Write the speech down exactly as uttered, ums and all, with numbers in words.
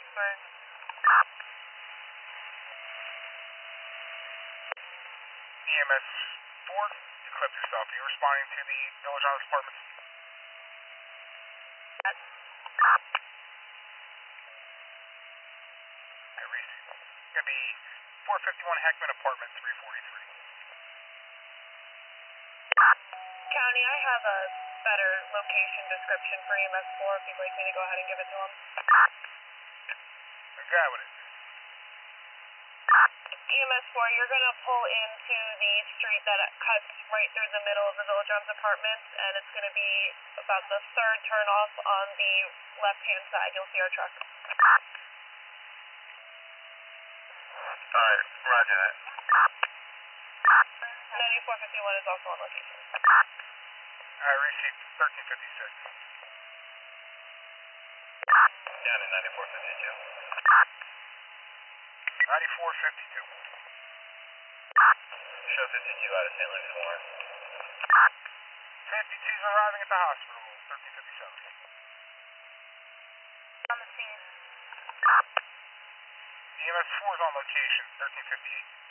Sorry. E M S four, you clipped yourself. Are you responding to the Village Islands Apartments? Yes. Okay, Reese. It's going to be four fifty-one Heckman Apartment three forty-three. County, I have a better location description for E M S four if you'd like me to go ahead and give it to him. Go ahead with it. E M S four, you're going to pull into the street that cuts right through the middle of the Village Arms Apartments, and it's going to be about the third turn off on the left-hand side. You'll see our truck. Alright, roger that. ninety-four fifty-one is also on location. Alright, received thirteen fifty-six. County ninety-four fifty-two. ninety-four fifty-two. Show fifty-two out of Saint Luke's Warren. fifty-two's arriving at the hospital, thirteen fifty-seven. On the scene. E M S four is on location, thirteen fifty-eight.